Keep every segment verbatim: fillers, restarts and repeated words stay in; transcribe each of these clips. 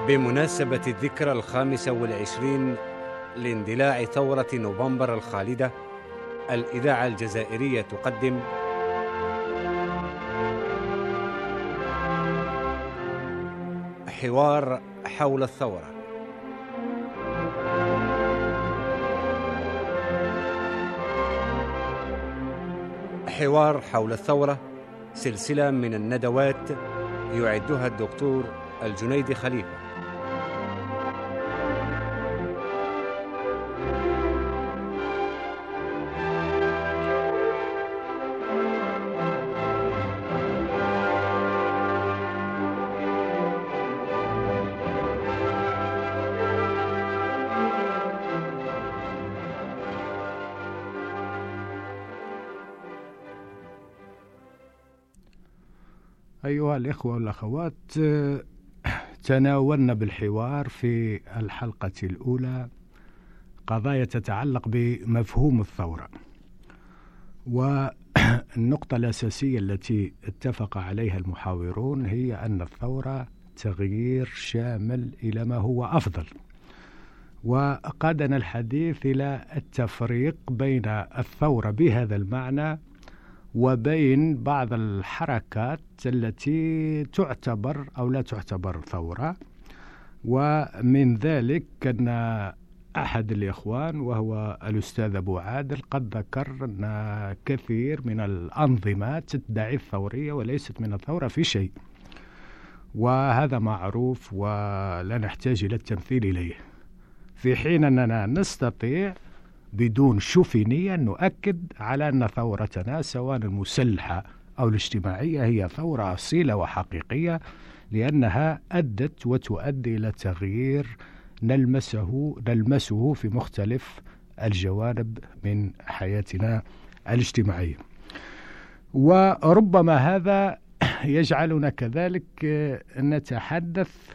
بمناسبة الذكرى الخامسة والعشرين لاندلاع ثورة نوفمبر الخالدة، الإذاعة الجزائرية تقدم حوار حول الثورة. حوار حول الثورة سلسلة من الندوات يعدها الدكتور الجنيدي خليفة. أيها الإخوة والأخوات، تناولنا بالحوار في الحلقة الأولى قضايا تتعلق بمفهوم الثورة، والنقطة الأساسية التي اتفق عليها المحاورون هي أن الثورة تغيير شامل إلى ما هو أفضل، وقادنا الحديث إلى التفريق بين الثورة بهذا المعنى وبين بعض الحركات التي تعتبر أو لا تعتبر ثورة. ومن ذلك أن أحد الإخوان وهو الأستاذ أبو عادل قد ذكر أن كثير من الأنظمات تدعي الثورية وليست من الثورة في شيء، وهذا معروف ولا نحتاج إلى التمثيل إليه، في حين أننا نستطيع بدون شوفينية نؤكد على أن ثورتنا سواء المسلحة أو الاجتماعية هي ثورة أصيلة وحقيقية، لأنها أدت وتؤدي إلى تغيير نلمسه نلمسه في مختلف الجوانب من حياتنا الاجتماعية. وربما هذا يجعلنا كذلك نتحدث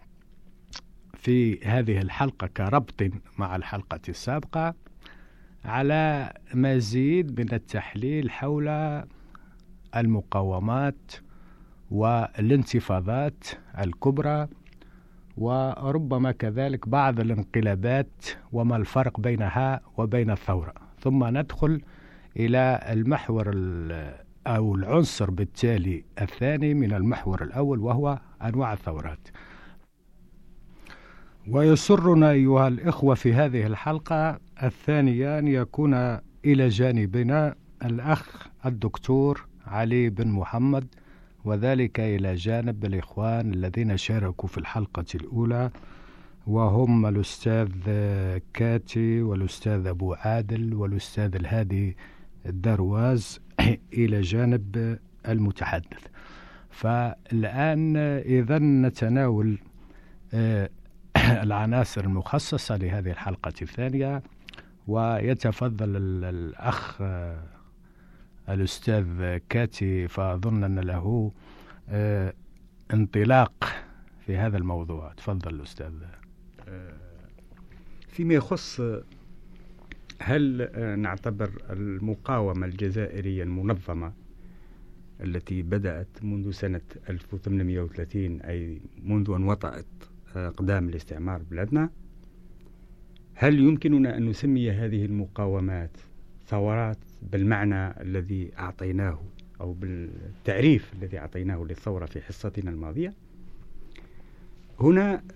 في هذه الحلقة كربط مع الحلقة السابقة على مزيد من التحليل حول المقاومات والانتفاضات الكبرى، وربما كذلك بعض الانقلابات وما الفرق بينها وبين الثورة، ثم ندخل إلى المحور أو العنصر بالتالي الثاني من المحور الأول وهو أنواع الثورات. ويسرنا أيها الإخوة في هذه الحلقة الثانية أن يكون إلى جانبنا الأخ الدكتور علي بن محمد، وذلك إلى جانب الإخوان الذين شاركوا في الحلقة الأولى، وهم الأستاذ كاتي والأستاذ أبو عادل والأستاذ الهادي الدرواز إلى جانب المتحدث. فالآن إذا نتناول العناصر المخصصة لهذه الحلقة الثانية، ويتفضل الأخ الأستاذ كاتي، فأظن أن له انطلاق في هذا الموضوع. تفضل الأستاذ. فيما يخص هل نعتبر المقاومة الجزائرية المنظمة التي بدأت منذ سنة ألف وثمانمئة وثلاثين، أي منذ أن وطأت أقدام الاستعمار بلادنا، هل يمكننا أن نسمي هذه المقاومات ثورات بالمعنى الذي أعطيناه أو بالتعريف الذي أعطيناه للثورة في حصتنا الماضية؟ هنا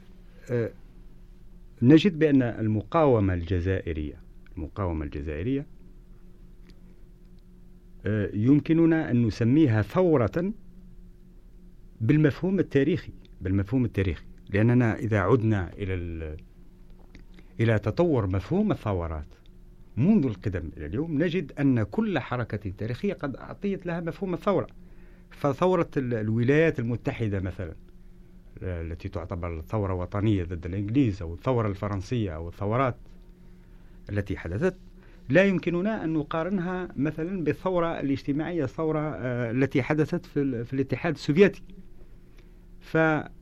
نجد بأن المقاومة الجزائرية المقاومة الجزائرية يمكننا أن نسميها ثورة بالمفهوم التاريخي بالمفهوم التاريخي لأننا إذا عدنا إلى إلى تطور مفهوم الثورات منذ القدم إلى اليوم، نجد أن كل حركة تاريخية قد أعطيت لها مفهوم الثورة. فثورة الولايات المتحدة مثلا التي تعتبر ثورة وطنية ضد الإنجليز، أو الثورة الفرنسية، أو الثورات التي حدثت، لا يمكننا أن نقارنها مثلا بالثورة الاجتماعية، الثورة التي حدثت في, في الاتحاد السوفيتي. فهذا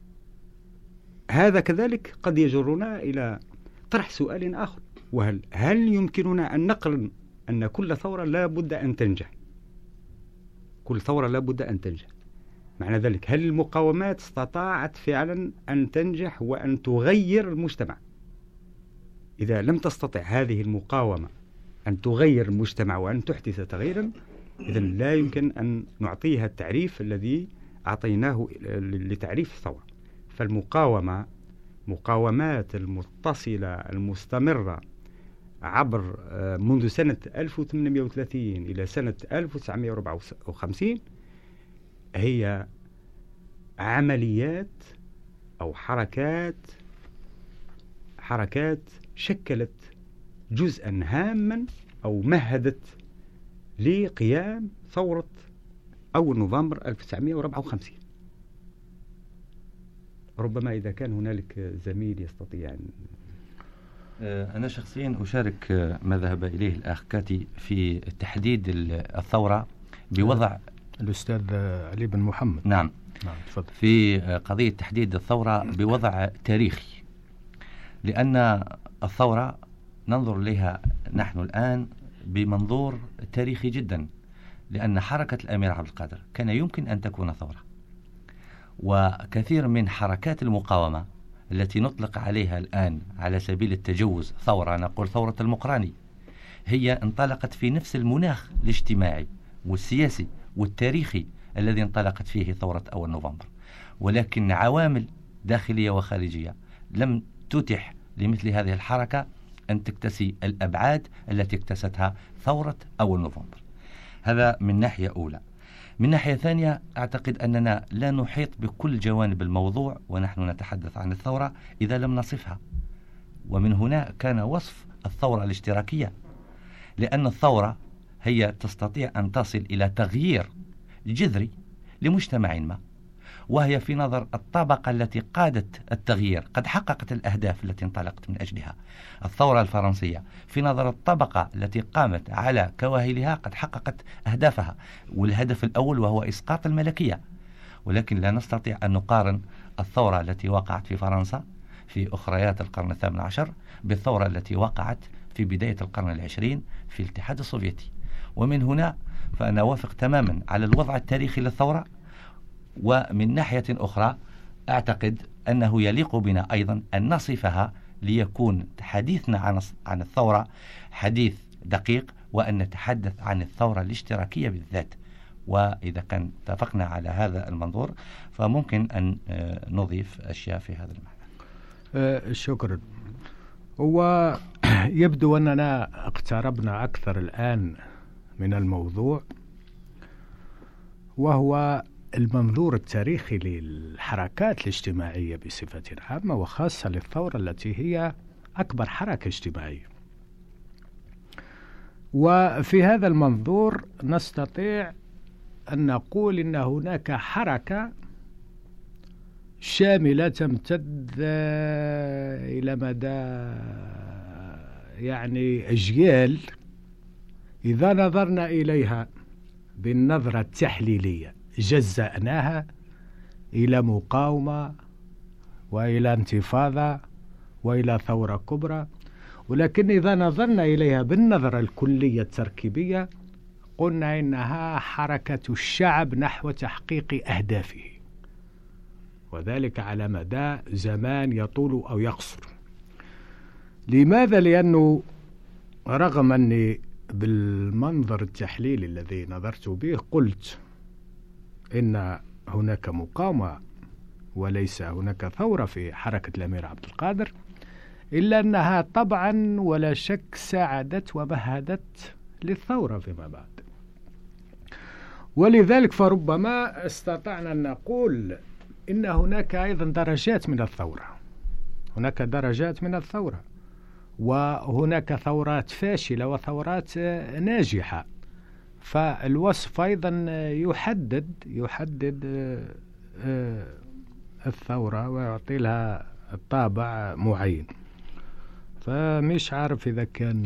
كذلك قد يجرنا إلى طرح سؤال آخر، وهل هل يمكننا أن نقرن أن كل ثورة لا بد أن تنجح كل ثورة لا بد أن تنجح معنى ذلك هل المقاومات استطاعت فعلا أن تنجح وأن تغير المجتمع؟ إذا لم تستطع هذه المقاومة أن تغير المجتمع وأن تحدث تغييرا، إذن لا يمكن أن نعطيها التعريف الذي أعطيناه لتعريف الثورة. فالمقاومة مقاومات المتصلة المستمرة عبر منذ سنة ألف وثمانمائة وثلاثين إلى سنة ألف وتسعمائة وأربعة وخمسين هي عمليات أو حركات حركات شكلت جزءا هاما أو مهدت لقيام ثورة أول نوفمبر ألف وتسعمائة وأربعة وخمسين. ربما إذا كان هنالك زميل يستطيع أن... أنا شخصيا أشارك ما ذهب إليه الأخ كاتي في تحديد الثورة بوضع الأستاذ علي بن محمد. نعم. نعم تفضل. في قضية تحديد الثورة بوضع تاريخي، لأن الثورة ننظر إليها نحن الآن بمنظور تاريخي جدا، لأن حركة الأمير عبد القادر كان يمكن أن تكون ثورة، وكثير من حركات المقاومة التي نطلق عليها الآن على سبيل التجوز ثورة، نقول ثورة المقراني، هي انطلقت في نفس المناخ الاجتماعي والسياسي والتاريخي الذي انطلقت فيه ثورة أول نوفمبر، ولكن عوامل داخلية وخارجية لم تتح لمثل هذه الحركة أن تكتسي الأبعاد التي اكتستها ثورة أول نوفمبر. هذا من ناحية أولى. من ناحية ثانية، أعتقد أننا لا نحيط بكل جوانب الموضوع ونحن نتحدث عن الثورة إذا لم نصفها، ومن هنا كان وصف الثورة الاشتراكية، لأن الثورة هي تستطيع أن تصل إلى تغيير جذري لمجتمع ما، وهي في نظر الطبقة التي قادت التغيير قد حققت الأهداف التي انطلقت من أجلها. الثورة الفرنسية في نظر الطبقة التي قامت على كواهلها قد حققت أهدافها، والهدف الأول وهو إسقاط الملكية. ولكن لا نستطيع أن نقارن الثورة التي وقعت في فرنسا في أخريات القرن الثامن عشر بالثورة التي وقعت في بداية القرن العشرين في الاتحاد السوفيتي. ومن هنا فأنا وافق تماما على الوضع التاريخي للثورة. ومن ناحية أخرى أعتقد أنه يليق بنا أيضا أن نصفها ليكون حديثنا عن عن الثورة حديث دقيق، وأن نتحدث عن الثورة الاشتراكية بالذات. وإذا كان اتفقنا على هذا المنظور فممكن أن نضيف أشياء في هذا المعنى. شكرا. ويبدو أننا اقتربنا أكثر الآن من الموضوع، وهو المنظور التاريخي للحركات الاجتماعية بصفة عامة، وخاصة للثورة التي هي أكبر حركة اجتماعية. وفي هذا المنظور نستطيع أن نقول إن هناك حركة شاملة تمتد إلى مدى يعني أجيال، إذا نظرنا إليها بالنظرة التحليلية جزأناها إلى مقاومة وإلى انتفاضة وإلى ثورة كبرى. ولكن إذا نظرنا إليها بالنظرة الكلية التركيبية قلنا إنها حركة الشعب نحو تحقيق أهدافه، وذلك على مدى زمان يطول أو يقصر. لماذا؟ لأنه رغم أني بالمنظر التحليلي الذي نظرت به قلت إن هناك مقاومة وليس هناك ثورة في حركة الأمير عبد القادر، إلا أنها طبعا ولا شك ساعدت ومهدت للثورة فيما بعد. ولذلك فربما استطعنا أن نقول إن هناك أيضا درجات من الثورة، هناك درجات من الثورة، وهناك ثورات فاشلة وثورات ناجحة. فالوصف أيضا يحدد يحدد الثورة ويعطي لها طابع معين. فمش عارف إذا كان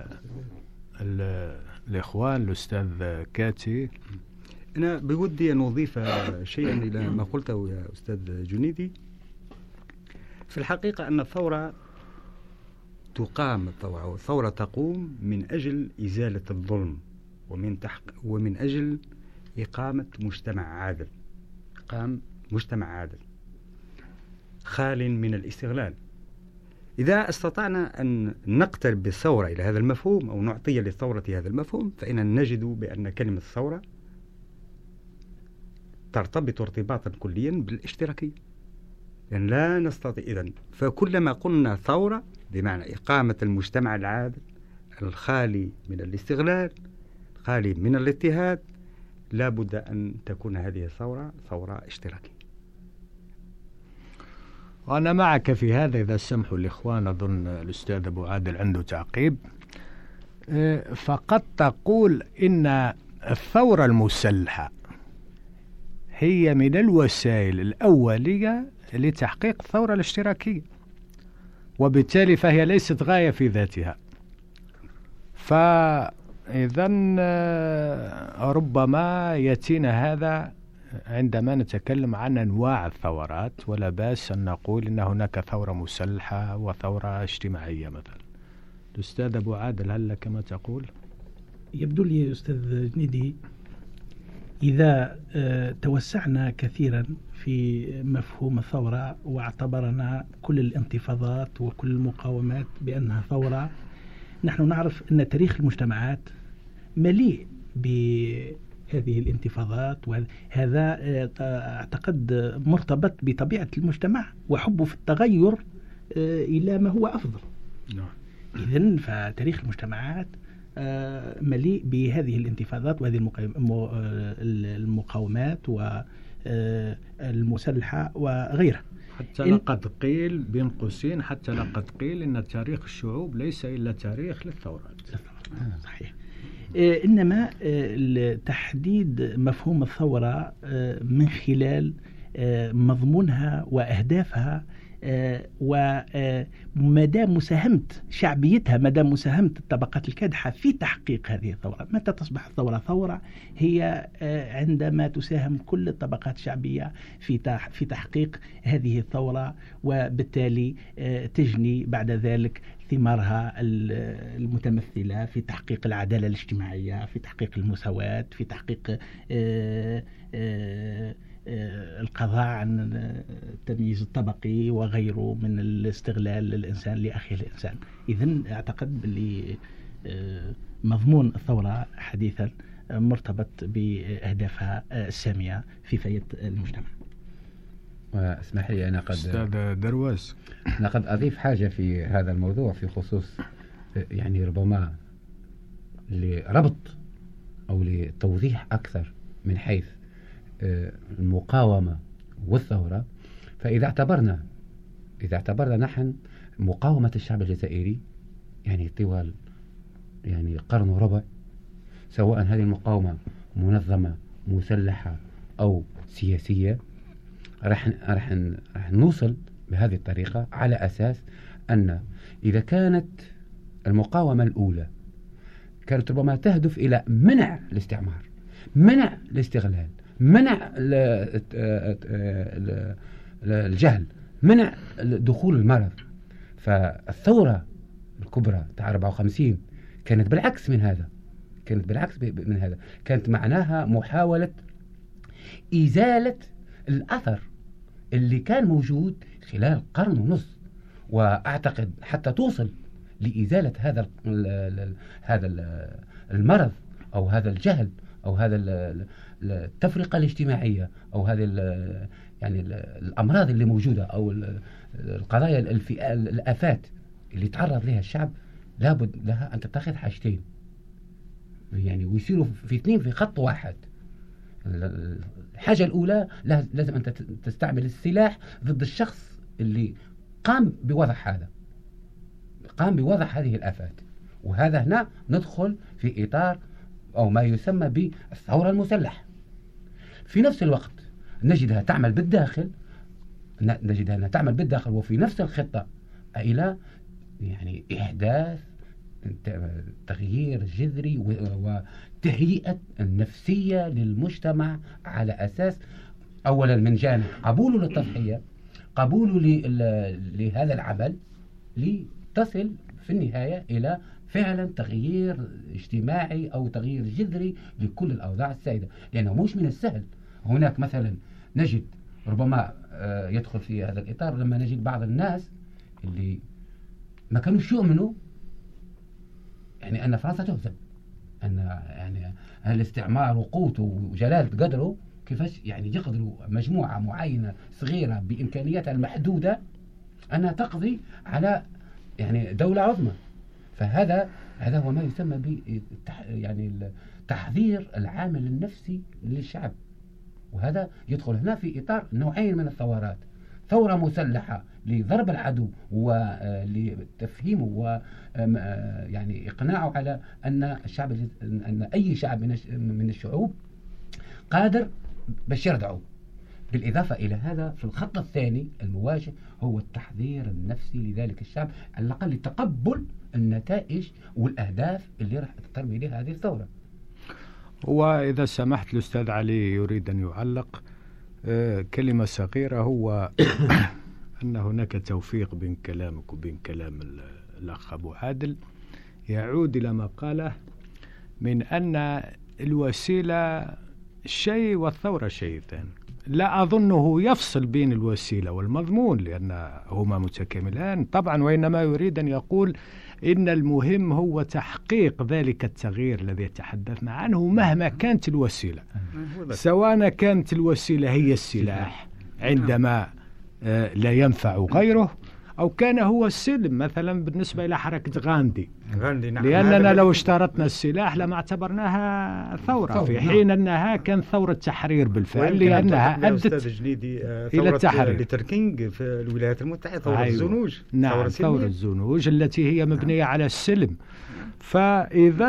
الإخوان الأستاذ كاتي. أنا بودي أن أضيف شيئا إلى ما قلته يا أستاذ جنيدي. في الحقيقة أن الثورة تقام الثورة الثورة تقوم من أجل إزالة الظلم ومن تحق ومن أجل إقامة مجتمع عادل. إقام مجتمع عادل خال من الاستغلال. إذا استطعنا أن نقترب بالثورة إلى هذا المفهوم أو نعطي للثورة هذا المفهوم، فإننا نجد بأن كلمة الثورة ترتبط ارتباطا كليا بالاشتراكية، يعني لا نستطيع. إذن فكلما قلنا ثورة بمعنى إقامة المجتمع العادل الخالي من الاستغلال الخالي من الاضطهاد، لا بد أن تكون هذه الثورة ثورة اشتراكية. وأنا معك في هذا إذا سمحوا الإخوان. أظن الأستاذ أبو عادل عنده تعقيب. فقد تقول إن الثورة المسلحة هي من الوسائل الأولية لتحقيق الثورة الاشتراكية، وبالتالي فهي ليست غاية في ذاتها. فإذا ربما يأتينا هذا عندما نتكلم عن أنواع الثورات، ولا بأس أن نقول إن هناك ثورة مسلحة وثورة اجتماعية مثلا. الأستاذ أبو عادل، هل لك ما تقول؟ يبدو لي أستاذ جنيدي إذا توسعنا كثيرا في مفهوم الثورة واعتبرنا كل الانتفاضات وكل المقاومات بأنها ثورة، نحن نعرف أن تاريخ المجتمعات مليء بهذه الانتفاضات، وهذا أعتقد مرتبط بطبيعة المجتمع وحبه في التغير إلى ما هو أفضل. إذن فتاريخ المجتمعات مليء بهذه الانتفاضات وهذه المقاومات والمسلحة وغيرها. حتى لقد قيل بين قوسين، حتى لقد قيل إن تاريخ الشعوب ليس إلا تاريخ للثورات. صحيح. إنما تحديد مفهوم الثورة من خلال مضمونها وأهدافها ومدى مساهمة شعبيتها، مدى مساهمة الطبقات الكادحة في تحقيق هذه الثورة. متى تصبح الثورة ثورة؟ هي عندما تساهم كل الطبقات الشعبية في في تحقيق هذه الثورة، وبالتالي تجني بعد ذلك ثمارها المتمثلة في تحقيق العدالة الاجتماعية، في تحقيق المساواة، في تحقيق القضاء عن التمييز الطبقي وغيره من الاستغلال الإنسان لأخيه الإنسان. إذن أعتقد باللي مضمون الثورة حديثا مرتبط بأهدافها السامية في فايدة المجتمع. واسمح لي أنا قد أستاذ درواز، أنا قد أضيف حاجة في هذا الموضوع في خصوص يعني ربما لربط أو لتوضيح أكثر من حيث المقاومة والثورة. فإذا اعتبرنا إذا اعتبرنا نحن مقاومة الشعب الجزائري يعني طوال يعني قرن وربع، سواء هذه المقاومة منظمة مسلحة أو سياسية، راح راح راح نوصل بهذه الطريقة على أساس أن إذا كانت المقاومة الأولى كانت ربما تهدف إلى منع الاستعمار، منع الاستغلال، منع الجهل، منع دخول المرض، فالثورة الكبرى تاع أربعة وخمسين كانت بالعكس من هذا، كانت بالعكس من هذا كانت معناها محاولة إزالة الأثر اللي كان موجود خلال قرن ونص، وأعتقد حتى توصل لإزالة هذا هذا المرض أو هذا الجهل أو هذا التفرقة الاجتماعية أو هذه يعني الأمراض اللي موجودة أو القضايا الآفات اللي تعرض لها الشعب، لابد لها أن تتخذ حاجتين يعني ويصيروا في اثنين في خط واحد. الحاجة الأولى لازم أن تستعمل السلاح ضد الشخص اللي قام بوضع هذا قام بوضع هذه الآفات، وهذا هنا ندخل في إطار أو ما يسمى بالثورة المسلحة. في نفس الوقت نجدها تعمل بالداخل نجدها أنها تعمل بالداخل وفي نفس الخطة إلى يعني إحداث تغيير جذري وتهيئة النفسية للمجتمع على أساس أولا من جانب قبوله للتضحية، قبوله لهذا العمل لتصل في النهاية إلى فعلا تغيير اجتماعي أو تغيير جذري لكل الأوضاع السائدة، لأنه مش من السهل. هناك مثلا نجد ربما يدخل في هذا الإطار لما نجد بعض الناس اللي ما كانوش يؤمنوا يعني أن فرنسا تهزم، أن يعني الاستعمار وقوته وجلالة قدره كيفاش يعني يقدروا مجموعة معينة صغيرة بإمكانياتها المحدودة أنها تقضي على يعني دولة عظمى. فهذا هذا هو ما يسمى ب يعني تحضير العامل النفسي للشعب، وهذا يدخل هنا في إطار نوعين من الثورات: ثورة مسلحة لضرب العدو ولتفهيمه و يعني إقناعه على أن الشعب أن أي شعب من الشعوب قادر باش يردعه. بالإضافة إلى هذا في الخط الثاني المواجه هو التحضير النفسي لذلك الشعب على الأقل لتقبل النتائج والأهداف اللي راح ترمي لها هذه الثورة. وإذا سمحت الأستاذ علي يريد أن يعلق آه كلمة صغيرة، هو أن هناك توفيق بين كلامك وبين كلام الأخ أبو عادل، يعود إلى ما قاله من أن الوسيلة شيء والثورة شيء ثاني. لا أظنه يفصل بين الوسيلة والمضمون لأنهما متكاملان طبعا، وإنما يريد أن يقول إن المهم هو تحقيق ذلك التغيير الذي تحدثنا عنه مهما كانت الوسيلة، سواء كانت الوسيلة هي السلاح عندما لا ينفع غيره، أو كان هو السلم مثلا بالنسبة إلى حركة غاندي، لأننا لو اشترطنا السلاح لما اعتبرناها ثورة، في حين أنها كانت ثورة تحرير بالفعل، لأنها أدت إلى التحرير. لتركينج في الولايات المتحدة، ثورة أيوة. الزنوج، نعم، ثورة الزنوج التي هي مبنية نعم. على السلم. فإذا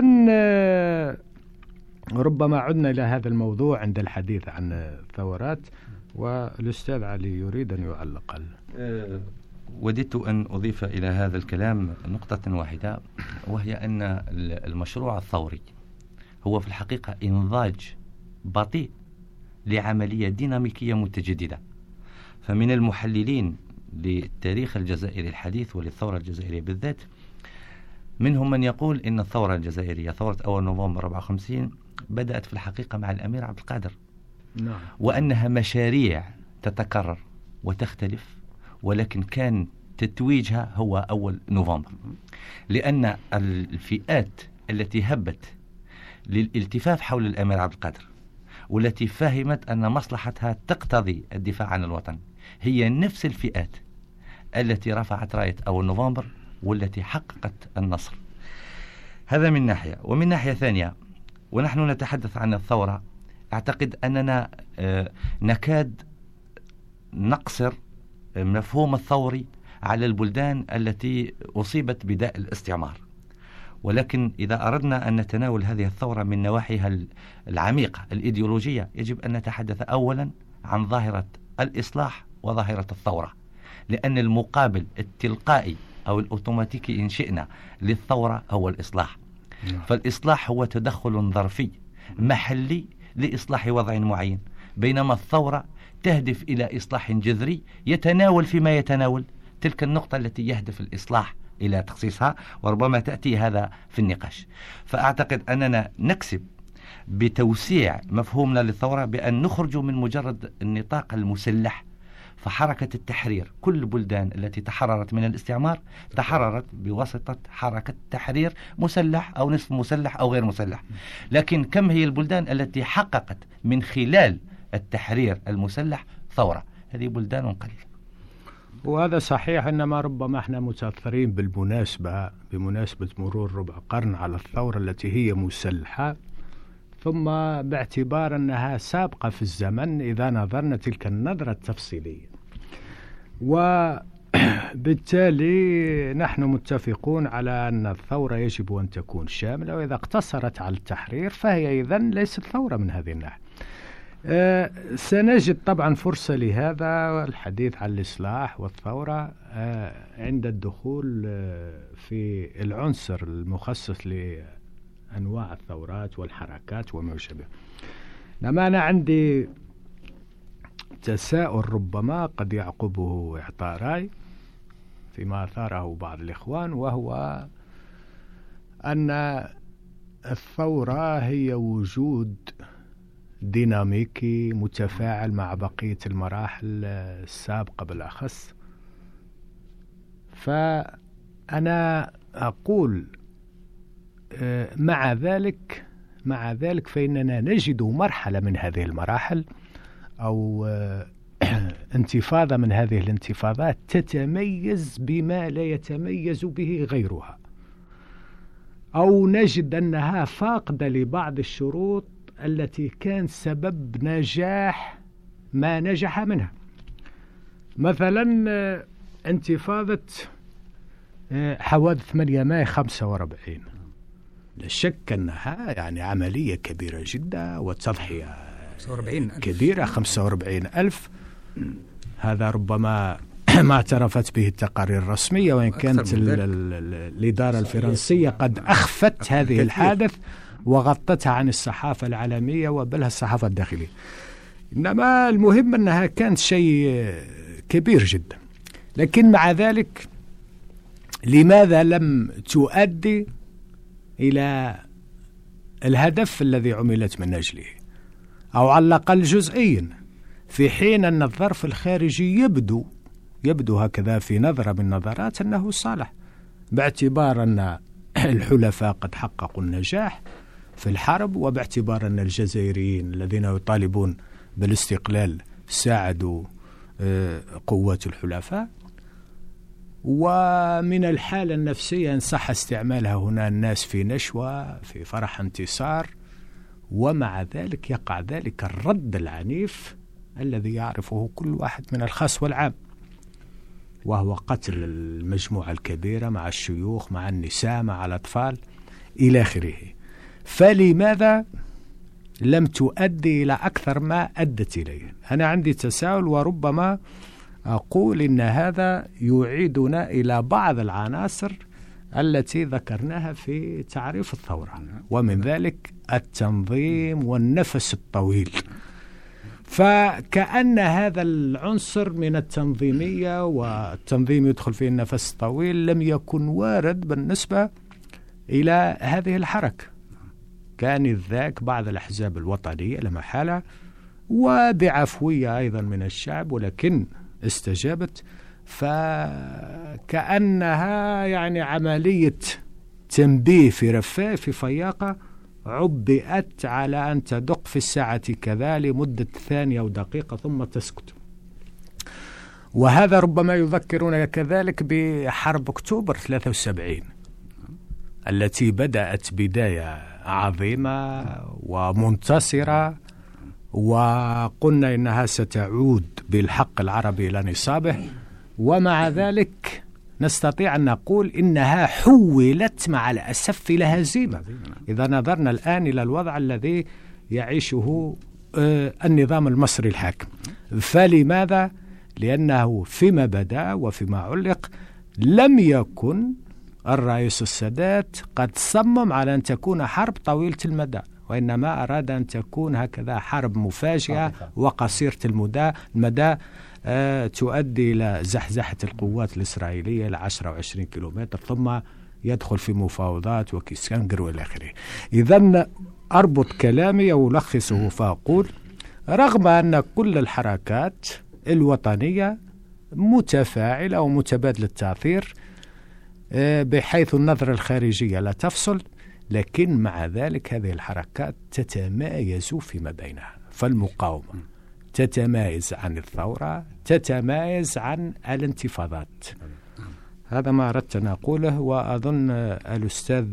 ربما عدنا إلى هذا الموضوع عند الحديث عن الثورات، والأستاذ علي يريد أن يعلق. أه وددت أن أضيف إلى هذا الكلام نقطة واحدة، وهي أن المشروع الثوري هو في الحقيقة إنضاج بطيء لعملية ديناميكية متجددة. فمن المحللين للتاريخ الجزائري الحديث وللثورة الجزائرية بالذات منهم من يقول إن الثورة الجزائرية ثورة أول نوفمبر أربعة وخمسين بدأت في الحقيقة مع الأمير عبد القادر، نعم. وأنها مشاريع تتكرر وتختلف، ولكن كان تتويجها هو أول نوفمبر، لأن الفئات التي هبت للالتفاف حول الأمير عبد القادر والتي فهمت أن مصلحتها تقتضي الدفاع عن الوطن هي نفس الفئات التي رفعت راية أول نوفمبر والتي حققت النصر. هذا من ناحية. ومن ناحية ثانية، ونحن نتحدث عن الثورة، أعتقد أننا نكاد نقصر مفهوم الثوري على البلدان التي أصيبت بداء الاستعمار، ولكن إذا أردنا أن نتناول هذه الثورة من نواحيها العميقة الإيديولوجية يجب أن نتحدث أولا عن ظاهرة الإصلاح وظاهرة الثورة، لأن المقابل التلقائي أو الأوتوماتيكي إن شئنا للثورة هو الإصلاح. فالإصلاح هو تدخل ظرفي محلي لإصلاح وضع معين، بينما الثورة تهدف إلى إصلاح جذري يتناول فيما يتناول تلك النقطة التي يهدف الإصلاح إلى تخصيصها، وربما تأتي هذا في النقاش. فأعتقد أننا نكسب بتوسيع مفهومنا للثورة بأن نخرج من مجرد النطاق المسلح. فحركة التحرير، كل البلدان التي تحررت من الاستعمار تحررت بواسطة حركة تحرير مسلح أو نصف مسلح أو غير مسلح، لكن كم هي البلدان التي حققت من خلال التحرير المسلح ثورة؟ هذه بلدان قليلة. وهذا صحيح، إنما ربما احنا متأثرين بالمناسبة بمناسبة مرور ربع قرن على الثورة التي هي مسلحة، ثم باعتبار أنها سابقة في الزمن إذا نظرنا تلك النظرة التفصيلية، وبالتالي نحن متفقون على أن الثورة يجب أن تكون شاملة، وإذا اقتصرت على التحرير فهي إذن ليست ثورة من هذه الناحية. أه سنجد طبعا فرصة لهذا والحديث عن الإصلاح والثورة أه عند الدخول أه في العنصر المخصص لأنواع الثورات والحركات وما يشابه. لما أنا عندي تساؤل ربما قد يعقبه إعطاء رأي فيما أثاره بعض الإخوان، وهو أن الثورة هي وجود ديناميكي متفاعل مع بقية المراحل السابقة بالأخص. فأنا أقول مع ذلك مع ذلك فإننا نجد مرحلة من هذه المراحل أو انتفاضة من هذه الانتفاضات تتميز بما لا يتميز به غيرها، أو نجد أنها فاقدة لبعض الشروط التي كان سبب نجاح ما نجح منها. مثلا انتفاضة حوادث ثمانية ماي خمسة وأربعين، لا شك أنها يعني عملية كبيرة جدا وتضحية كبيرة. خمسة وأربعين ألف هذا ربما ما اعترفت به التقارير الرسمية، وإن كانت الإدارة الفرنسية قد أخفت هذه الحادث وغطتها عن الصحافة العالمية وبلها الصحافة الداخلية. إنما المهم أنها كانت شيء كبير جدا. لكن مع ذلك لماذا لم تؤدي إلى الهدف الذي عملت من أجله، أو على الأقل جزئيا، في حين أن الظرف الخارجي يبدو يبدو هكذا في نظرة من نظرات أنه صالح، باعتبار أن الحلفاء قد حققوا النجاح في الحرب، وباعتبار أن الجزائريين الذين يطالبون بالاستقلال ساعدوا قوات الحلفاء. ومن الحالة النفسية إن صح استعمالها هنا، الناس في نشوة، في فرح انتصار، ومع ذلك يقع ذلك الرد العنيف الذي يعرفه كل واحد من الخاص والعام، وهو قتل المجموعة الكبيرة مع الشيوخ مع النساء مع الأطفال إلى آخره. فلماذا لم تؤدي إلى أكثر ما أدت إليه؟ أنا عندي تساؤل، وربما أقول إن هذا يعيدنا إلى بعض العناصر التي ذكرناها في تعريف الثورة، ومن ذلك التنظيم والنفس الطويل. فكأن هذا العنصر من التنظيمية، والتنظيم يدخل فيه النفس الطويل، لم يكن وارد بالنسبة إلى هذه الحركة. كان ذاك بعض الأحزاب الوطنية لا محالة، وبعفوية أيضا من الشعب، ولكن استجابت. فكأنها يعني عملية تنبيه في رفاه في فياقة عبئت على أن تدق في الساعة كذا لمدة ثانية أو دقيقة ثم تسكت. وهذا ربما يذكرنا كذلك بحرب أكتوبر ثلاثة وسبعين التي بدأت بداية عظيمة ومنتصرة، وقلنا إنها ستعود بالحق العربي إلى نصابه، ومع ذلك نستطيع أن نقول إنها حولت مع الأسف إلى هزيمة إذا نظرنا الآن إلى الوضع الذي يعيشه النظام المصري الحاكم. فلماذا؟ لأنه فيما بدأ وفيما علق لم يكن الرئيس السادات قد صمم على أن تكون حرب طويلة المدى، وإنما أراد أن تكون هكذا حرب مفاجئة وقصيرة المدى المدى أه تؤدي إلى زحزحة القوات الإسرائيلية إلى عشرة وعشرين كيلومتر، ثم يدخل في مفاوضات وكيسكنجر وإلى آخره. إذن أربط كلامي وألخصه فأقول: رغم أن كل الحركات الوطنية متفاعلة ومتبادلة التأثير أه بحيث النظرة الخارجية لا تفصل، لكن مع ذلك هذه الحركات تتمايز فيما بينها. فالمقاومة تتمايز عن الثورة، تتمايز عن الانتفاضات. هذا ما أردت أن أقوله، وأظن الأستاذ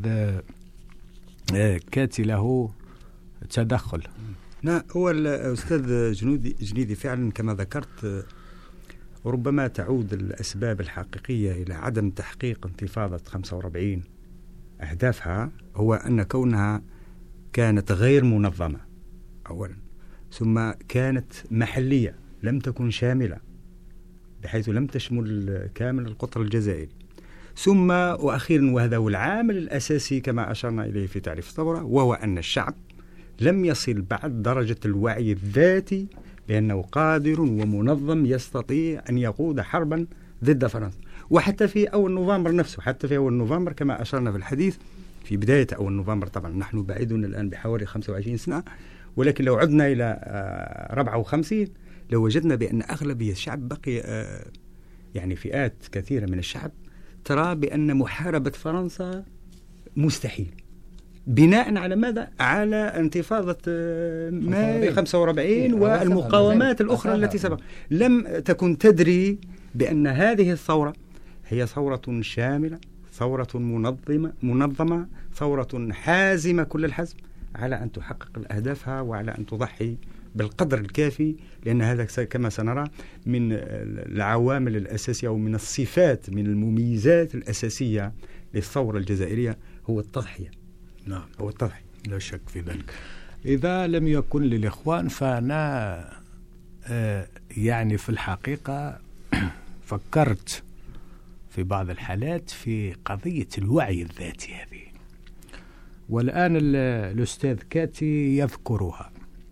كاتي له تدخل. نعم، هو الأستاذ جنودي جنيدي فعلا كما ذكرت، ربما تعود الأسباب الحقيقية إلى عدم تحقيق انتفاضة خمسة وأربعين أهدافها، هو أن كونها كانت غير منظمة أولا، ثم كانت محلية لم تكن شاملة بحيث لم تشمل كامل القطر الجزائري، ثم وأخيرا وهذا هو العامل الأساسي كما أشرنا إليه في تعريف الثورة، وهو أن الشعب لم يصل بعد درجة الوعي الذاتي بأنه قادر ومنظم يستطيع أن يقود حربا ضد فرنسا. وحتى في أول نوفمبر نفسه، حتى في أول نوفمبر كما أشرنا في الحديث، في بداية أول نوفمبر، طبعا نحن بعيدون الآن بحوالي خمسة وعشرين سنة، ولكن لو عدنا إلى أربعة وخمسين لو وجدنا بأن أغلبية الشعب بقي يعني فئات كثيرة من الشعب ترى بأن محاربة فرنسا مستحيل، بناء على ماذا؟ على انتفاضة ماي خمسة وأربعين والمقاومات الأخرى التي سبق. لم تكن تدري بأن هذه الثورة هي ثورة شاملة، ثورة منظمة منظمة ثورة حازمة كل الحزم على أن تحقق أهدافها وعلى أن تضحي بالقدر الكافي، لأن هذا كما سنرى من العوامل الأساسية أو من الصفات من المميزات الأساسية للثورة الجزائرية هو التضحية. نعم هو التضحية لا شك في ذلك. إذا لم يكن للإخوان فأنا آه يعني في الحقيقة فكرت في بعض الحالات في قضية الوعي الذاتي هذه، والآن الأستاذ كاتي يذكرها،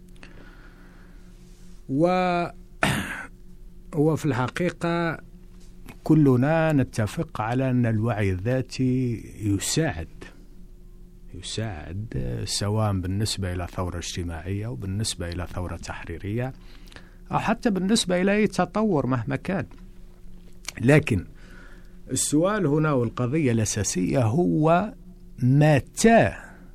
و وفي الحقيقة كلنا نتفق على أن الوعي الذاتي يساعد يساعد سواء بالنسبة إلى ثورة اجتماعية وبالنسبة إلى ثورة تحريرية أو حتى بالنسبة إلى أي تطور مهما كان. لكن السؤال هنا والقضية الأساسية هو متى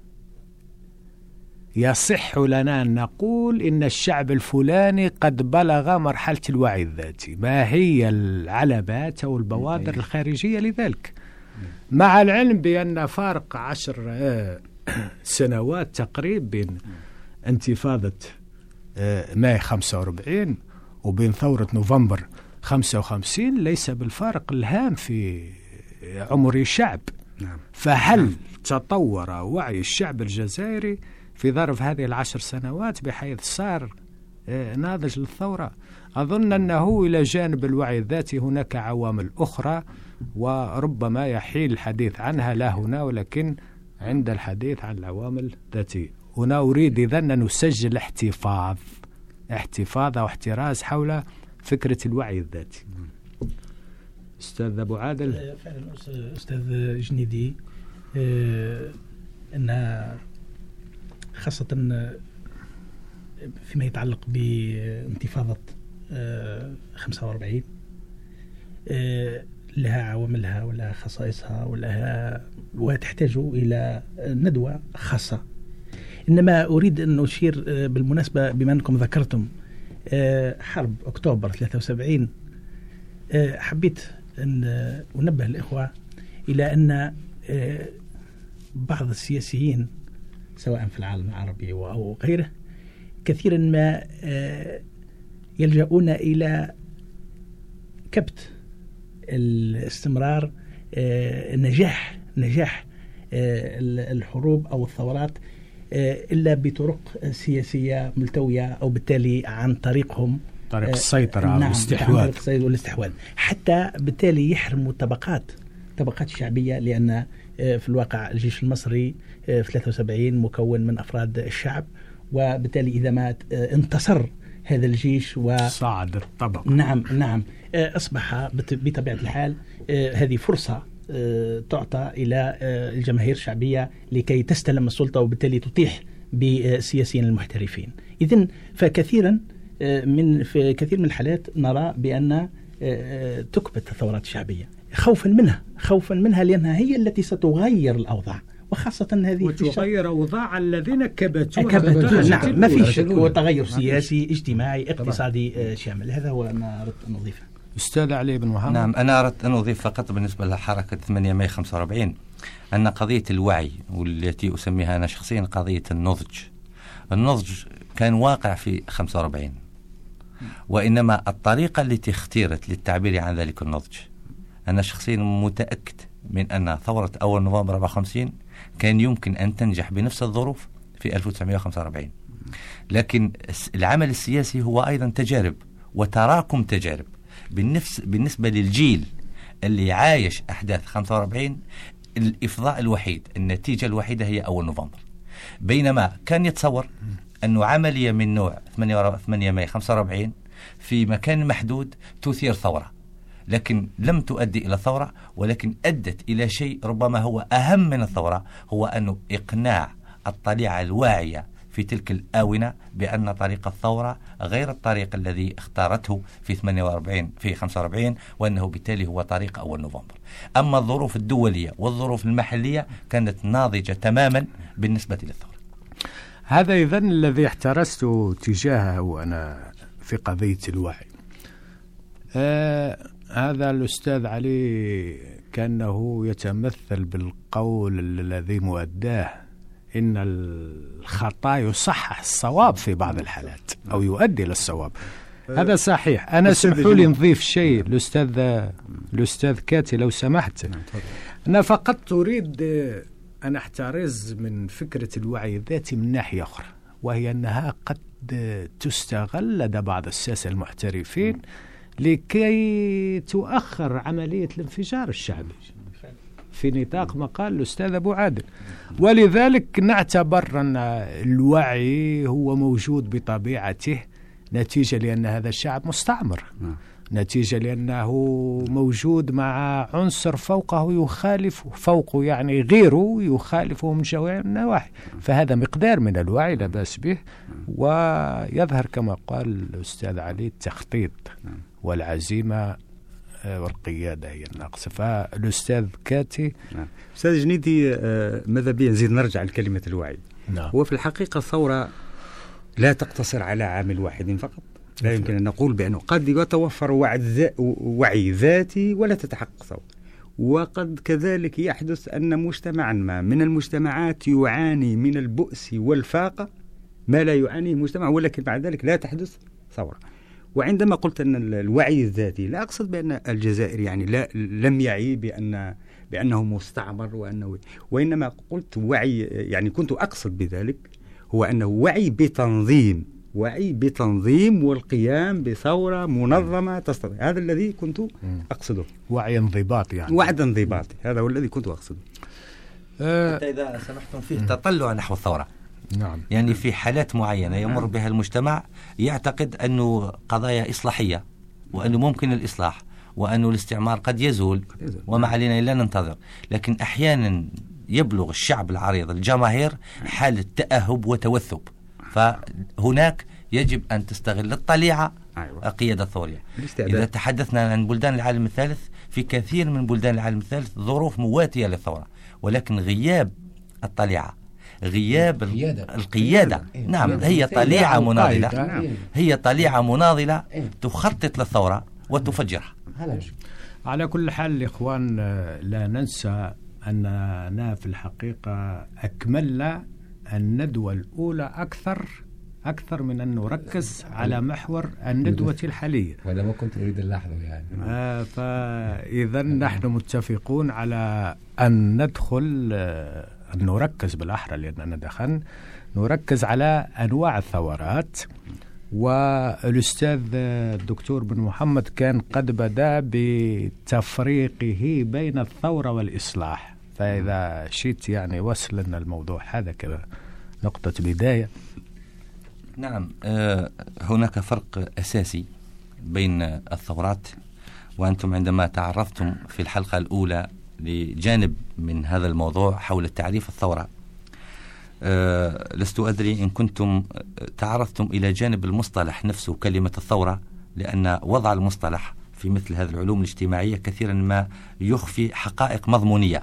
يصح لنا أن نقول إن الشعب الفلاني قد بلغ مرحلة الوعي الذاتي؟ ما هي العلامات أو البوادر الخارجية لذلك؟ مع العلم بأن فارق عشر سنوات تقريبا بين انتفاضة ماي خمسة وأربعين وبين ثورة نوفمبر خمسة وخمسين ليس بالفارق الهام في عمر الشعب. فهل تطور وعي الشعب الجزائري في ظرف هذه العشر سنوات بحيث صار ناضج للثورة؟ أظن أنه إلى جانب الوعي الذاتي هناك عوامل أخرى وربما يحيل الحديث عنها لا هنا ولكن عند الحديث عن العوامل الذاتية. هنا أريد إذن أن نسجل احتفاظ احتفاظ أو احتراز حول فكرة الوعي الذاتي. أستاذ أبو عادل. فعلا أستاذ جنيدي، أن خاصة فيما يتعلق بانتفاضة خمسة وأربعين لها عواملها ولها خصائصها ولها وتحتاج إلى ندوة خاصة. إنما أريد أن أشير بالمناسبة بما أنكم ذكرتم حرب أكتوبر ثلاثة وسبعين، حبيت أن أنبه الإخوة إلى أن بعض السياسيين سواء في العالم العربي أو غيره كثيرا ما يلجؤون إلى كبت الاستمرار نجاح نجاح الحروب أو الثورات إلا بطرق سياسية ملتوية أو بالتالي عن طريقهم طريق السيطرة نعم والاستحواذ والاستحواذ حتى بالتالي يحرموا طبقات طبقات الشعبية، لأن في الواقع الجيش المصري في ثلاثة وسبعين مكون من أفراد الشعب، وبالتالي إذا ما انتصر هذا الجيش وصعد الطبق نعم نعم أصبح بطبيعة الحال هذه فرصة تعطى إلى الجماهير الشعبية لكي تستلم السلطة وبالتالي تطيح بالسياسيين المحترفين. إذن فكثيرا من في كثير من الحالات نرى بأن تكبت الثورات الشعبية خوفا منها خوفا منها لأنها هي التي ستغير الأوضاع، وخاصة هذه وتغير أوضاع الذين كبتوها. كبتوها نعم، ما فيش هو تغير سياسي اجتماعي اقتصادي شامل. هذا هو ما أردت أن أضيفه. أستاذ علي بن محمد. نعم، أنا أردت أن أضيف فقط بالنسبة لحركة ثمانية ماي خمسة وأربعين أن قضية الوعي والتي أسميها أنا شخصيا قضية النضج النضج كان واقع في خمسة وأربعين، وإنما الطريقة التي اختيرت للتعبير عن ذلك النضج، أنا شخصيا متأكد من أن ثورة أول نوفمبر أربعة وخمسين كان يمكن أن تنجح بنفس الظروف في ألف وتسعمائة وخمسة وأربعين، لكن العمل السياسي هو أيضا تجارب وتراكم تجارب. بالنفس بالنسبة للجيل اللي عايش أحداث خمسة وأربعين، الإفضاء الوحيد النتيجة الوحيدة هي أول نوفمبر، بينما كان يتصور أنه عملية من نوع ثمانية ماي خمسة وأربعين في مكان محدود تثير ثورة، لكن لم تؤدي إلى ثورة، ولكن أدت إلى شيء ربما هو أهم من الثورة، هو أنه إقناع الطليعة الواعية في تلك الآونة بأن طريق الثورة غير الطريق الذي اختارته في ثمانية وأربعين في خمسة وأربعين، وأنه بالتالي هو طريق أول نوفمبر. أما الظروف الدولية والظروف المحلية كانت ناضجة تماما بالنسبة للثورة. هذا إذن الذي احترست تجاهه أنا في قضية الوعي. آه هذا الأستاذ علي كأنه يتمثل بالقول الذي مؤداه إن الخطأ يصحح الصواب في بعض الحالات أو يؤدي إلى الصواب. هذا صحيح. أنا اسمحوا لي نضيف شيء الأستاذ الأستاذ كاتي لو سمحت. أنا فقط أريد أن أحترز من فكرة الوعي الذاتي من ناحية أخرى، وهي أنها قد تستغل لدى بعض الساسة المحترفين لكي تؤخر عملية الانفجار الشعبي في نطاق ما قال الأستاذ أبو عادل. ولذلك نعتبر أن الوعي هو موجود بطبيعته نتيجة لأن هذا الشعب مستعمر، نتيجة لأنه موجود مع عنصر فوقه يخالف فوقه يعني غيره يخالفه من جميع النواحي، فهذا مقدار من الوعي لا بأس به. ويظهر كما قال الأستاذ علي التخطيط والعزيمة والقيادة هي الناقصة. فالأستاذ كاتي. نعم. أستاذ جنيدي، ماذا بي نزيد نرجع لكلمة الوعي. نعم. هو في الحقيقة الثورة لا تقتصر على عامل واحد فقط. لا يمكن أن نقول بأنه قد يتوفر وعي, وعي ذاتي ولا تتحقق ثورة، وقد كذلك يحدث أن مجتمعا ما من المجتمعات يعاني من البؤس والفاقة ما لا يعانيه مجتمع، ولكن بعد ذلك لا تحدث ثورة. وعندما قلت أن الوعي الذاتي لا أقصد بأن الجزائر يعني لا لم يعي بأن بأنه مستعمر وأنه، وإنما قلت وعي يعني كنت أقصد بذلك هو أنه وعي بتنظيم وعي بتنظيم والقيام بثورة منظمة تستطيع. هذا الذي كنت أقصده. وعي انضباط يعني. وعي انضباط هذا هو الذي كنت أقصده. أه حتى إذا سمحتم فيه تطلع نحو الثورة. نعم. يعني في حالات معينة يمر بها المجتمع يعتقد أنه قضايا إصلاحية وأنه ممكن الإصلاح وأنه الاستعمار قد يزول وما علينا إلا ننتظر، لكن أحيانا يبلغ الشعب العريض الجماهير حالة تأهب وتوثب، فهناك يجب أن تستغل الطليعة القيادة الثورية. إذا تحدثنا عن بلدان العالم الثالث، في كثير من بلدان العالم الثالث ظروف مواتية للثورة، ولكن غياب الطليعة غياب القيادة, القيادة. نعم، هي طليعة مناضلة هي طليعة مناضلة تخطط للثورة وتفجرها. على كل حال الإخوان لا ننسى أننا في الحقيقة أكملنا الندوة الأولى أكثر أكثر من أن نركز على محور الندوة الحالية، وهذا ما كنت أريد ألاحظه يعني. آه فإذا نحن متفقون على أن ندخل آه أن نركز بالأحرى لأننا دخلنا نركز على أنواع الثورات. والأستاذ الدكتور بن محمد كان قد بدأ بتفريقه بين الثورة والإصلاح، فإذا شئت يعني وصل لنا الموضوع هذا كنقطة بداية. نعم، آه هناك فرق أساسي بين الثورات، وأنتم عندما تعرفتم في الحلقة الأولى لجانب من هذا الموضوع حول تعريف الثورة، أه لست أدري إن كنتم تعرفتم إلى جانب المصطلح نفسه كلمة الثورة، لأن وضع المصطلح في مثل هذه العلوم الاجتماعية كثيرا ما يخفي حقائق مضمونية.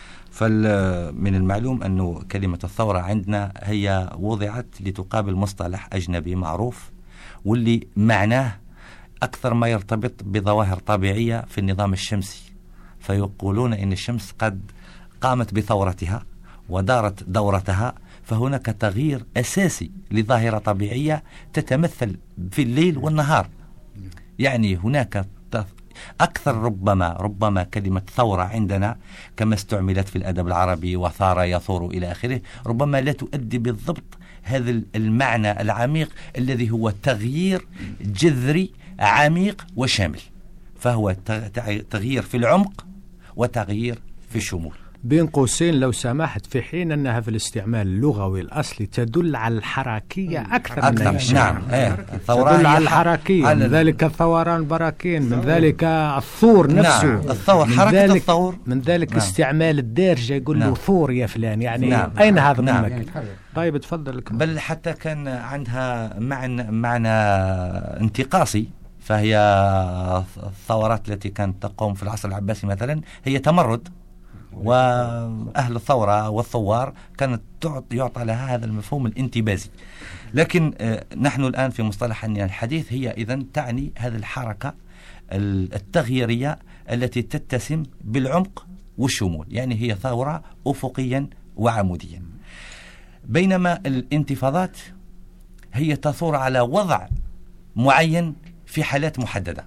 فمن المعلوم أن كلمة الثورة عندنا هي وضعت لتقابل مصطلح أجنبي معروف، واللي معناه أكثر ما يرتبط بظواهر طبيعية في النظام الشمسي، فيقولون إن الشمس قد قامت بثورتها ودارت دورتها، فهناك تغيير أساسي لظاهرة طبيعية تتمثل في الليل والنهار. يعني هناك أكثر ربما ربما كلمة ثورة عندنا كما استعملت في الأدب العربي وثار يثور إلى آخره، ربما لا تؤدي بالضبط هذا المعنى العميق الذي هو تغيير جذري عميق وشامل، فهو تغيير في العمق وتغيير في الشمول. بين قوسين لو سمحت، في حين أنها في الاستعمال اللغوي الأصلي تدل على الحركية أكثر, أكثر من أكثر. نعم ايه. تدل على الحركية، على من ذلك الثوران براكين، من ذلك الثور نفسه. نعم. الثور من حركة ذلك الثور، من ذلك نعم. استعمال الدارجة يقول نعم. له ثور يا فلان، يعني نعم. أين هذا نعم. منك؟ طيب تفضل. بل حتى كان عندها معنى, معنى انتقاصي، فهي الثورات التي كانت تقوم في العصر العباسي مثلا هي تمرد، وأهل الثورة والثوار كانت يعطى لها هذا المفهوم الانتبازي. لكن نحن الآن في مصطلح الحديث هي إذن تعني هذه الحركة التغييرية التي تتسم بالعمق والشمول، يعني هي ثورة أفقيا وعموديا. بينما الانتفاضات هي تثور على وضع معين في حالات محددة.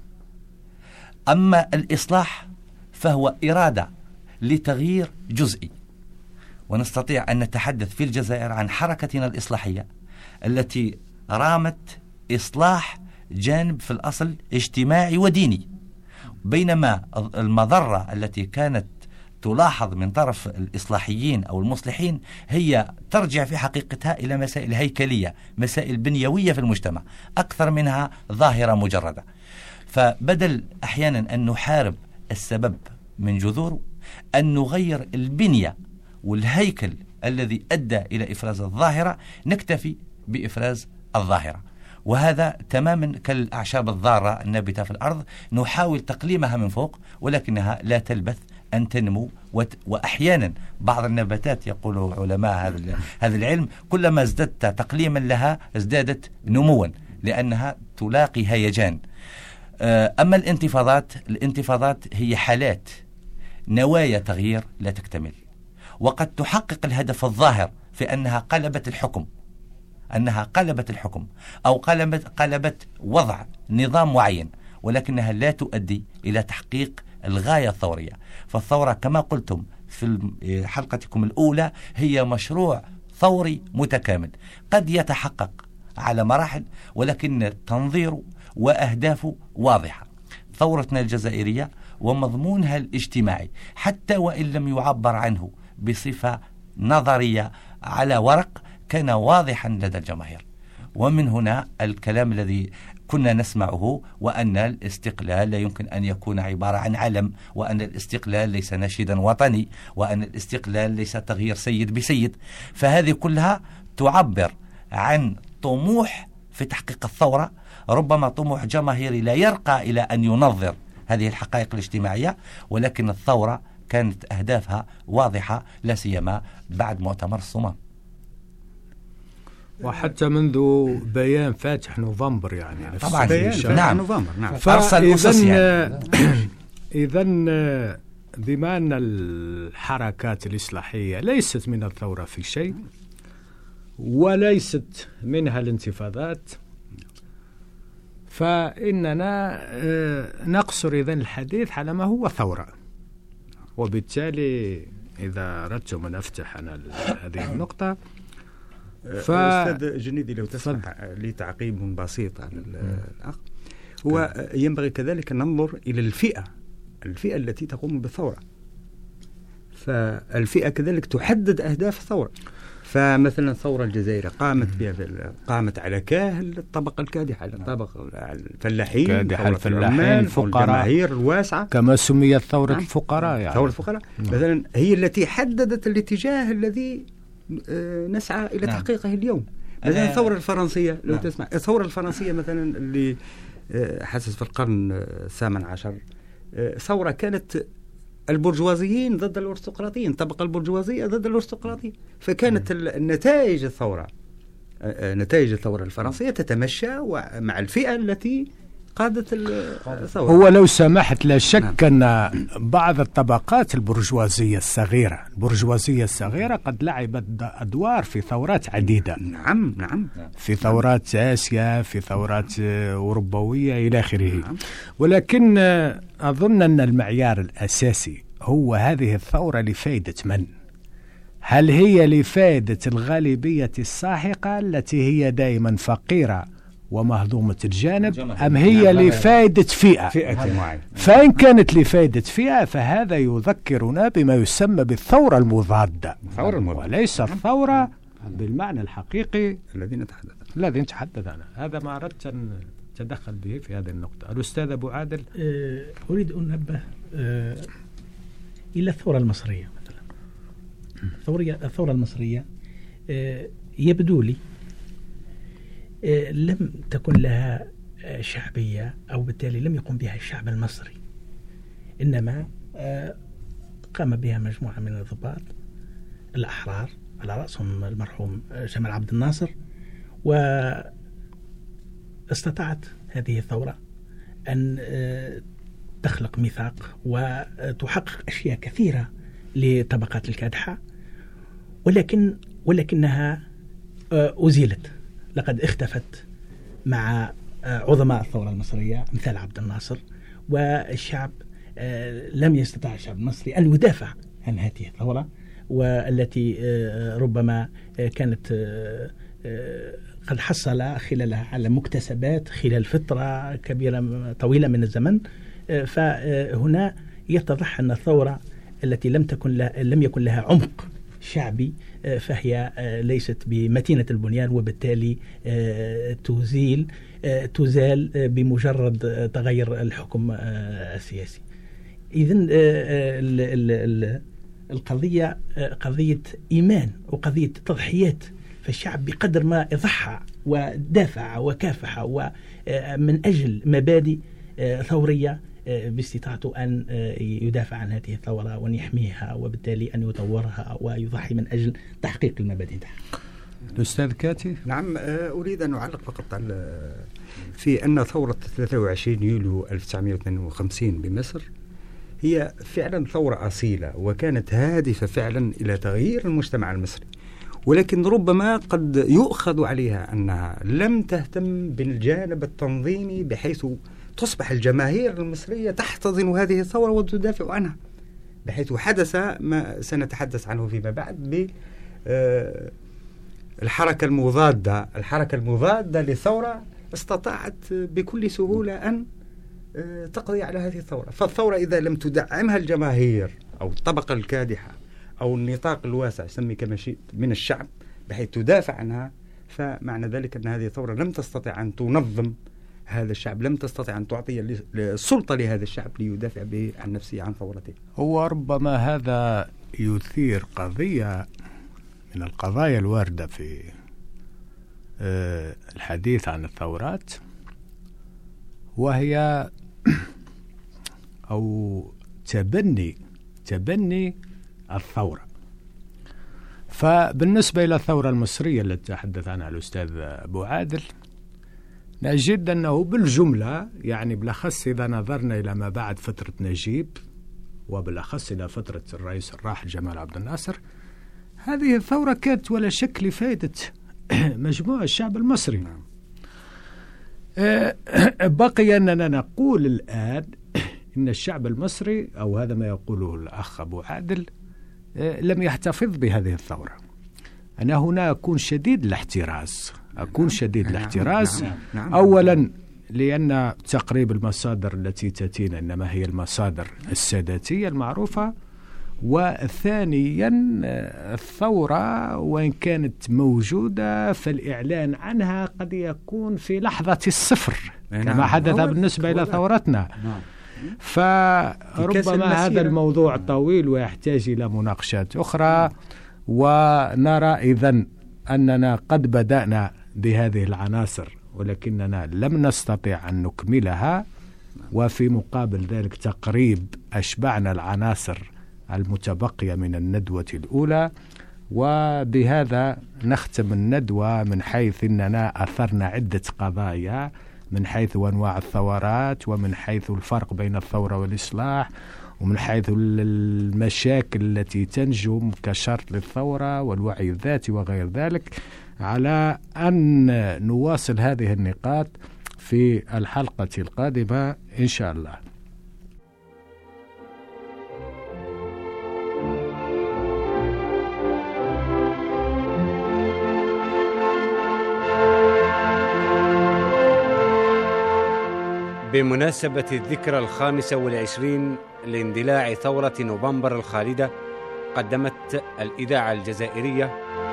أما الإصلاح فهو إرادة لتغيير جزئي، ونستطيع أن نتحدث في الجزائر عن حركتنا الإصلاحية التي رامت إصلاح جانب في الأصل اجتماعي وديني، بينما المضرة التي كانت تلاحظ من طرف الإصلاحيين أو المصلحين هي ترجع في حقيقتها إلى مسائل هيكلية، مسائل بنيوية في المجتمع أكثر منها ظاهرة مجردة. فبدل أحيانا أن نحارب السبب من جذوره، أن نغير البنية والهيكل الذي أدى إلى إفراز الظاهرة، نكتفي بإفراز الظاهرة. وهذا تماما كالأعشاب الضارة النابتة في الأرض، نحاول تقليمها من فوق ولكنها لا تلبث أن تنمو. وأحيانا بعض النباتات يقول علماء هذا العلم كلما ازددت تقليما لها ازدادت نموا، لأنها تلاقي هيجان. أما الانتفاضات الانتفاضات هي حالات نوايا تغيير لا تكتمل، وقد تحقق الهدف الظاهر في أنها قلبت الحكم أنها قلبت الحكم أو قلبت, قلبت وضع نظام معين، ولكنها لا تؤدي إلى تحقيق الغاية الثورية. فالثورة كما قلتم في حلقتكم الأولى هي مشروع ثوري متكامل قد يتحقق على مراحل، ولكن تنظيره وأهدافه واضحة. ثورتنا الجزائرية ومضمونها الاجتماعي حتى وإن لم يعبر عنه بصفة نظرية على ورق كان واضحا لدى الجماهير. ومن هنا الكلام الذي كنا نسمعه، وأن الاستقلال لا يمكن أن يكون عبارة عن علم، وأن الاستقلال ليس نشيدا وطني، وأن الاستقلال ليس تغيير سيد بسيد. فهذه كلها تعبر عن طموح في تحقيق الثورة، ربما طموح جماهيري لا يرقى إلى أن ينظر هذه الحقائق الاجتماعية، ولكن الثورة كانت أهدافها واضحة، لا سيما بعد مؤتمر الصمام. وحتى منذ بيان فاتح نوفمبر، يعني طبعا بيان نعم نوفمبر نعم. فإذا إذا بما أن الحركات الإصلاحية ليست من الثورة في شيء، وليست منها الانتفاضات، فإننا نقصر إذن الحديث على ما هو ثورة. وبالتالي إذا أردتم أن أفتح أنا هذه النقطة، ف... أستاذ جنيدي لو تسمح لي تعقيب بسيط على الأخ، هو ينبغي كذلك أن ننظر إلى الفئة الفئة التي تقوم بالثورة، فالفئة كذلك تحدد أهداف الثورة. فمثلا الثورة الجزائرية قامت بها قامت على كاهل الطبقة الكادحة، على الطبقة الفلاحين، كادحة الفلاحين، الفقراء، الجماهير الواسعة، كما سميت ثورة نعم. الفقراء، يعني ثورة الفقراء نعم. مثلا هي التي حددت الاتجاه الذي نسعى إلى نعم. تحقيقه اليوم. مثلا الثورة الفرنسية لو نعم. تسمع الثورة الفرنسية مثلا اللي حدثت في القرن الثامن عشر، ثورة كانت البرجوازيين ضد الأرستقراطيين، الطبقة البرجوازية ضد الأرستقراطيين، فكانت النتائج الثورة نتائج الثورة الفرنسية تتمشى مع الفئة التي قادت الثورة. هو لو سمحت لا شك نعم. أن بعض الطبقات البرجوازية الصغيرة البرجوازية الصغيرة قد لعبت أدوار في ثورات عديدة. نعم نعم في ثورات آسيا، في ثورات أوروبوية إلى آخره. نعم. ولكن أظن أن المعيار الأساسي هو هذه الثورة لفائدة من؟ هل هي لفائدة الغالبية الساحقة التي هي دائما فقيرة ومهضومة الجانب أم هي لفائدة فئة فئة معينة. فإن كانت لفائدة فئة فهذا يذكرنا بما يسمى بالثورة المضادة وليس الثورة بالمعنى الحقيقي الذي نتحدث الذي نتحدث عنه. هذا ما أردت أن تدخل به في هذه النقطة. الأستاذ أبو عادل. أريد أن أنبه إلى الثورة المصرية مثلا. الثورة المصرية يبدو لي لم تكن لها شعبية أو بالتالي لم يقم بها الشعب المصري، إنما قام بها مجموعة من الضباط الأحرار على رأسهم المرحوم جمال عبد الناصر، واستطاعت هذه الثورة أن تخلق ميثاق وتحقق أشياء كثيرة لطبقات الكادحة، ولكن ولكنها أزيلت. لقد اختفت مع عظماء الثورة المصرية مثال عبد الناصر، والشعب لم يستطع الشعب المصري أن يدافع عن هذه الثورة، والتي ربما كانت قد حصل خلالها على مكتسبات خلال فترة كبيرة طويلة من الزمن. فهنا يتضح أن الثورة التي لم تكن لها لم يكن لها عمق شعبي فهي ليست بمتينة البنيان، وبالتالي تزيل تزال بمجرد تغير الحكم السياسي. إذن القضية قضية إيمان وقضية تضحيات، فالشعب بقدر ما ضحى ودافع وكافح ومن أجل مبادئ ثورية باستطاعته أن يدافع عن هذه الثورة وأن يحميها، وبالتالي أن يطورها ويضحي من أجل تحقيق المبادئ. الأستاذ كاتي. نعم، أريد أن أعلق فقط على في أن ثورة ثلاثة وعشرين يوليو ألف وتسعمائة واثنين وخمسين بمصر هي فعلا ثورة أصيلة، وكانت هادفة فعلا إلى تغيير المجتمع المصري، ولكن ربما قد يؤخذ عليها أنها لم تهتم بالجانب التنظيمي بحيث تصبح الجماهير المصرية تحتضن هذه الثورة وتدافع عنها، بحيث حدث ما سنتحدث عنه فيما بعد بالحركة المضادة. الحركة المضادة للثورة استطاعت بكل سهولة أن تقضي على هذه الثورة. فالثورة إذا لم تدعمها الجماهير أو الطبقة الكادحة أو النطاق الواسع سمي كما شئت من الشعب بحيث تدافع عنها، فمعنى ذلك أن هذه الثورة لم تستطع أن تنظم هذا الشعب، لم تستطع أن تعطي السلطة لهذا الشعب ليدافع به عن نفسه عن ثورته. هو ربما هذا يثير قضية من القضايا الواردة في الحديث عن الثورات، وهي أو تبني تبني الثورة. فبالنسبة إلى الثورة المصرية التي تحدث عنها الأستاذ أبو عادل، نجد أنه بالجملة، يعني بالأخص إذا نظرنا إلى ما بعد فترة نجيب وبالأخص إلى فترة الرئيس الراحل جمال عبد الناصر، هذه الثورة كانت ولا شك لفائدة مجموع الشعب المصري. بقي أننا نقول الآن إن الشعب المصري، أو هذا ما يقوله الأخ أبو عادل، لم يحتفظ بهذه الثورة. أنا هنا أكون شديد الاحتراز أكون شديد الاحتراز أولا لأن تقريب المصادر التي تأتينا إنما هي المصادر الساداتية المعروفة، وثانيا الثورة وإن كانت موجودة فالإعلان عنها قد يكون في لحظة الصفر كما حدث بالنسبة إلى ثورتنا. فربما هذا الموضوع طويل ويحتاج إلى مناقشات أخرى، ونرى إذن أننا قد بدأنا بهذه العناصر ولكننا لم نستطيع أن نكملها، وفي مقابل ذلك تقريب أشبعنا العناصر المتبقية من الندوة الأولى. وبهذا نختم الندوة من حيث أننا أثرنا عدة قضايا، من حيث أنواع الثورات، ومن حيث الفرق بين الثورة والإصلاح، ومن حيث المشاكل التي تنجم كشرط للثورة والوعي الذاتي وغير ذلك، على أن نواصل هذه النقاط في الحلقة القادمة إن شاء الله. بمناسبة الذكرى الخامسة والعشرين لاندلاع ثورة نوفمبر الخالدة، قدمت الإذاعة الجزائرية